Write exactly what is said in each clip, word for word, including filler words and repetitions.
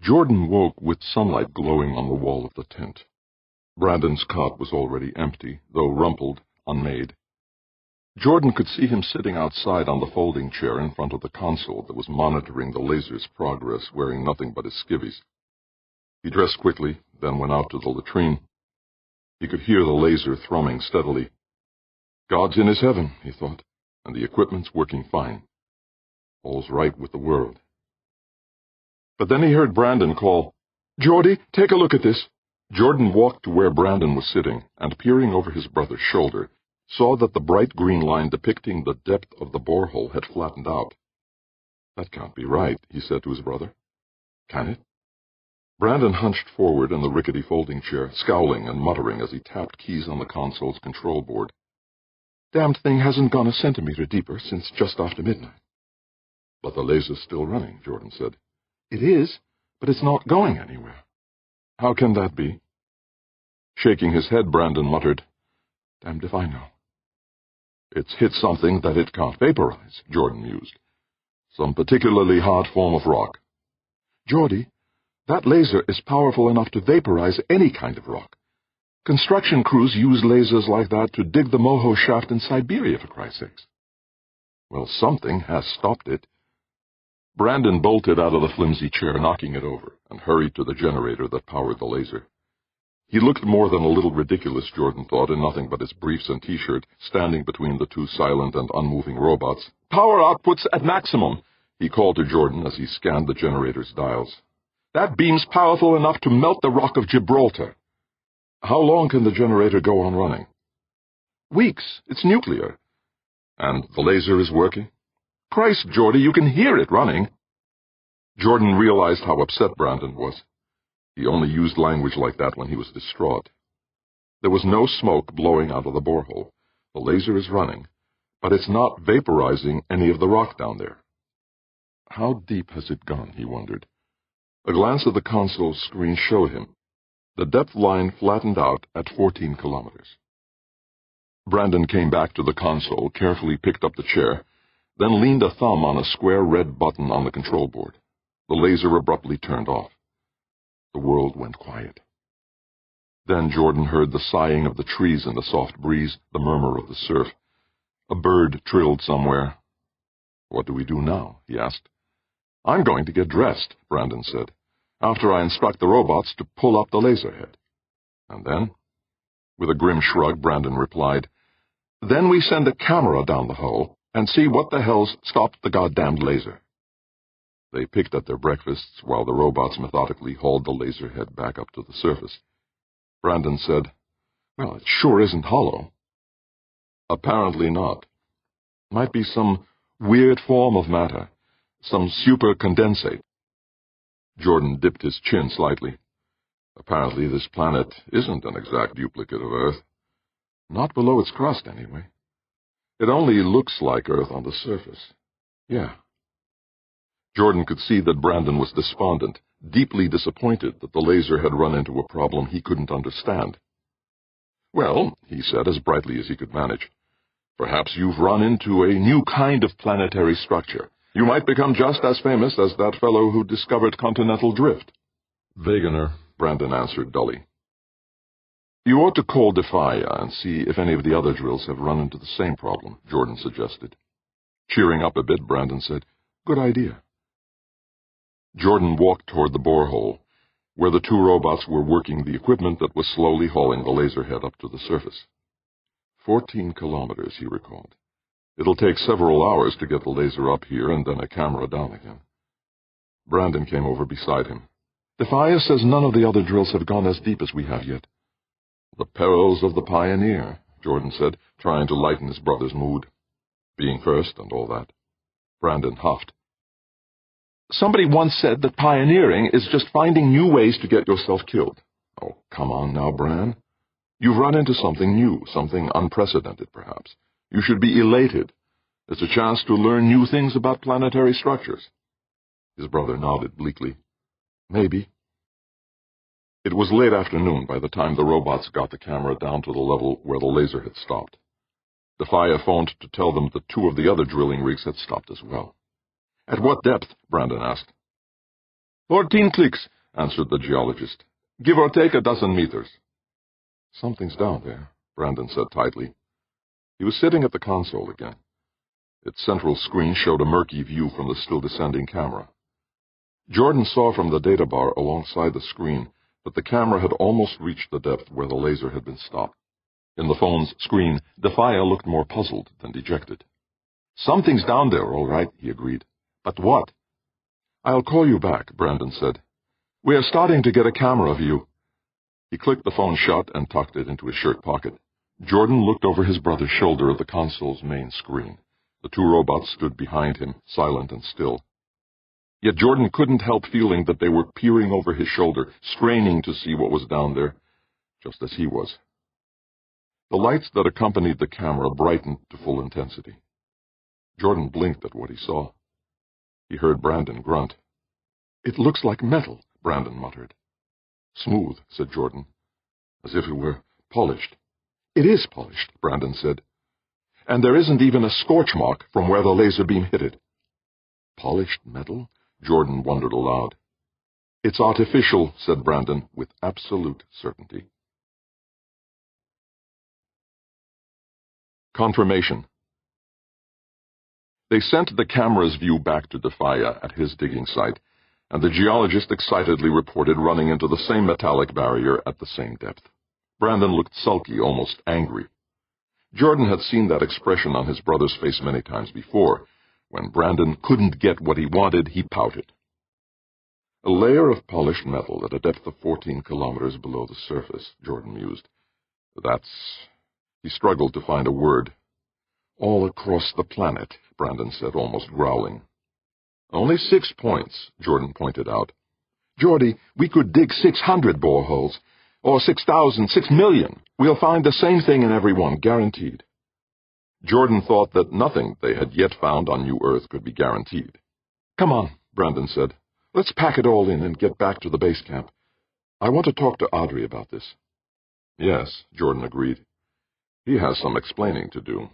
Jordan woke with sunlight glowing on the wall of the tent. Brandon's cot was already empty, though rumpled, unmade. Jordan could see him sitting outside on the folding chair in front of the console that was monitoring the laser's progress, wearing nothing but his skivvies. He dressed quickly, then went out to the latrine. He could hear the laser thrumming steadily. God's in his heaven, he thought, and the equipment's working fine. All's right with the world. But then he heard Brandon call, "Geordie, take a look at this." Jordan walked to where Brandon was sitting, and peering over his brother's shoulder, saw that the bright green line depicting the depth of the borehole had flattened out. "That can't be right," he said to his brother. "Can it?" Brandon hunched forward in the rickety folding chair, scowling and muttering as he tapped keys on the console's control board. "Damned thing hasn't gone a centimeter deeper since just after midnight." "But the laser's still running," Jordan said. "It is, but it's not going anywhere." "How can that be?" Shaking his head, Brandon muttered, "Damned if I know." "It's hit something that it can't vaporize," Jordan mused. "Some particularly hard form of rock." "Geordie, that laser is powerful enough to vaporize any kind of rock. Construction crews use lasers like that to dig the Moho shaft in Siberia, for Christ's sakes." "Well, something has stopped it." Brandon bolted out of the flimsy chair, knocking it over, and hurried to the generator that powered the laser. He looked more than a little ridiculous, Jordan thought, in nothing but his briefs and T-shirt, standing between the two silent and unmoving robots. "Power output's at maximum," he called to Jordan as he scanned the generator's dials. "That beam's powerful enough to melt the rock of Gibraltar." "How long can the generator go on running?" "Weeks. It's nuclear." "And the laser is working?" "Christ, Geordie, you can hear it running." Jordan realized how upset Brandon was. He only used language like that when he was distraught. There was no smoke blowing out of the borehole. The laser is running, but it's not vaporizing any of the rock down there. How deep has it gone, he wondered. A glance at the console screen showed him. The depth line flattened out at fourteen kilometers. Brandon came back to the console, carefully picked up the chair, then leaned a thumb on a square red button on the control board. The laser abruptly turned off. The world went quiet. Then Jordan heard the sighing of the trees in the soft breeze, the murmur of the surf. A bird trilled somewhere. "What do we do now?" he asked. "I'm going to get dressed," Brandon said, "after I instruct the robots to pull up the laser head." "And then?" With a grim shrug, Brandon replied, "Then we send a camera down the hole and see what the hell's stopped the goddamned laser." They picked at their breakfasts while the robots methodically hauled the laser head back up to the surface. Brandon said, "Well, it sure isn't hollow." "Apparently not. Might be some weird form of matter, some supercondensate." Jordan dipped his chin slightly. "Apparently this planet isn't an exact duplicate of Earth. Not below its crust, anyway. It only looks like Earth on the surface. Yeah." Jordan could see that Brandon was despondent, deeply disappointed that the laser had run into a problem he couldn't understand. "Well," he said as brightly as he could manage, "perhaps you've run into a new kind of planetary structure. You might become just as famous as that fellow who discovered continental drift." "Wegener," Brandon answered dully. "You ought to call Defia and see if any of the other drills have run into the same problem," Jordan suggested. Cheering up a bit, Brandon said, "Good idea." Jordan walked toward the borehole, where the two robots were working the equipment that was slowly hauling the laser head up to the surface. Fourteen kilometers, he recalled. It'll take several hours to get the laser up here and then a camera down again. Brandon came over beside him. "Defia says none of the other drills have gone as deep as we have yet." "The perils of the pioneer," Jordan said, trying to lighten his brother's mood. "Being first and all that." Brandon huffed. "Somebody once said that pioneering is just finding new ways to get yourself killed." "Oh, come on now, Bran. You've run into something new, something unprecedented, perhaps. You should be elated. It's a chance to learn new things about planetary structures." His brother nodded bleakly. "Maybe." It was late afternoon by the time the robots got the camera down to the level where the laser had stopped. Defia phoned to tell them that two of the other drilling rigs had stopped as well. "At what depth?" Brandon asked. Fourteen clicks, answered the geologist. Give or take a dozen meters. Something's down there, Brandon said tightly. He was sitting at the console again. Its central screen showed a murky view from the still-descending camera. Jordan saw from the data bar alongside the screen that the camera had almost reached the depth where the laser had been stopped. In the phone's screen, Defia looked more puzzled than dejected. Something's down there, all right, he agreed. But what? I'll call you back, Brandon said. We are starting to get a camera view. He clicked the phone shut and tucked it into his shirt pocket. Jordan looked over his brother's shoulder at the console's main screen. The two robots stood behind him, silent and still. Yet Jordan couldn't help feeling that they were peering over his shoulder, straining to see what was down there, just as he was. The lights that accompanied the camera brightened to full intensity. Jordan blinked at what he saw. He heard Brandon grunt. It looks like metal, Brandon muttered. Smooth, said Jordan, as if it were polished. It is polished, Brandon said. And there isn't even a scorch mark from where the laser beam hit it. Polished metal? Jordan wondered aloud. It's artificial, said Brandon with absolute certainty. Confirmation. They sent the camera's view back to Defia at his digging site, and the geologist excitedly reported running into the same metallic barrier at the same depth. Brandon looked sulky, almost angry. Jordan had seen that expression on his brother's face many times before. When Brandon couldn't get what he wanted, he pouted. A layer of polished metal at a depth of fourteen kilometers below the surface, Jordan mused. That's... He struggled to find a word. All across the planet, Brandon said, almost growling. Only six points, Jordan pointed out. Jordy, we could dig six hundred boreholes, or six thousand, six million. We'll find the same thing in every one, guaranteed. Jordan thought that nothing they had yet found on New Earth could be guaranteed. Come on, Brandon said. Let's pack it all in and get back to the base camp. I want to talk to Audrey about this. Yes, Jordan agreed. He has some explaining to do.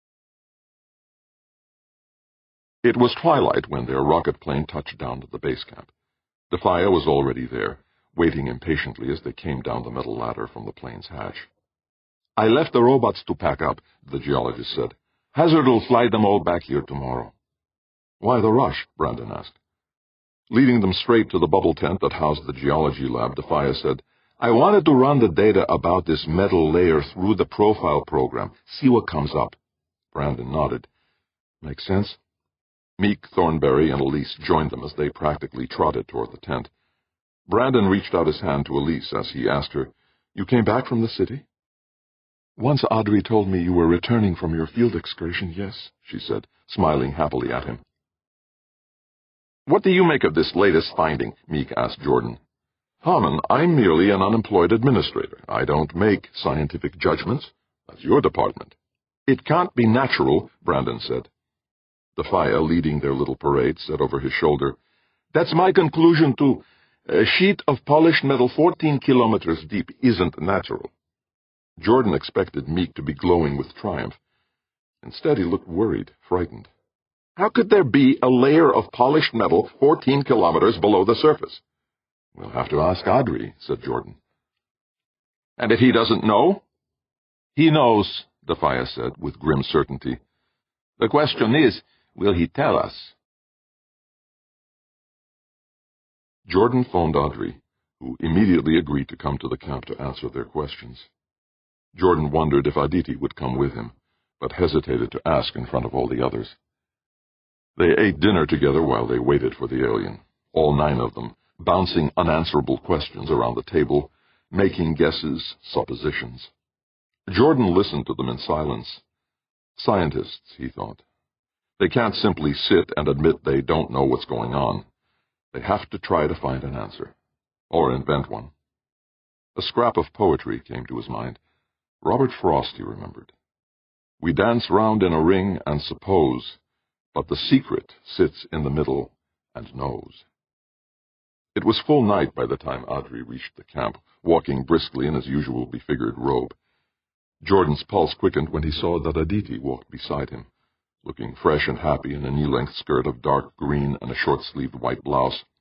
It was twilight when their rocket plane touched down at the base camp. Defia was already there, waiting impatiently as they came down the metal ladder from the plane's hatch. I left the robots to pack up, the geologist said. Hazard will fly them all back here tomorrow. Why the rush? Brandon asked. Leading them straight to the bubble tent that housed the geology lab, Defia said, I wanted to run the data about this metal layer through the profile program, see what comes up. Brandon nodded. Makes sense. Meek, Thornberry, and Elise joined them as they practically trotted toward the tent. Brandon reached out his hand to Elise as he asked her, You came back from the city? Once Audrey told me you were returning from your field excursion, yes, she said, smiling happily at him. What do you make of this latest finding? Meek asked Jordan. Harmon, I'm merely an unemployed administrator. I don't make scientific judgments. That's your department. It can't be natural, Brandon said. Defia, leading their little parade, said over his shoulder, That's my conclusion, too. A sheet of polished metal fourteen kilometers deep isn't natural. Jordan expected Meek to be glowing with triumph. Instead, he looked worried, frightened. How could there be a layer of polished metal fourteen kilometers below the surface? We'll have to ask Audrey, said Jordan. And if he doesn't know? He knows, Defia said, with grim certainty. The question is, will he tell us? Jordan phoned Audrey, who immediately agreed to come to the camp to answer their questions. Jordan wondered if Aditi would come with him, but hesitated to ask in front of all the others. They ate dinner together while they waited for the alien, all nine of them, bouncing unanswerable questions around the table, making guesses, suppositions. Jordan listened to them in silence. Scientists, he thought. They can't simply sit and admit they don't know what's going on. They have to try to find an answer, or invent one. A scrap of poetry came to his mind. Robert Frost, he remembered. We dance round in a ring and suppose, but the secret sits in the middle and knows. It was full night by the time Audrey reached the camp, walking briskly in his usual befigured robe. Jordan's pulse quickened when he saw that Aditi walked beside him, looking fresh and happy in a knee-length skirt of dark green and a short-sleeved white blouse.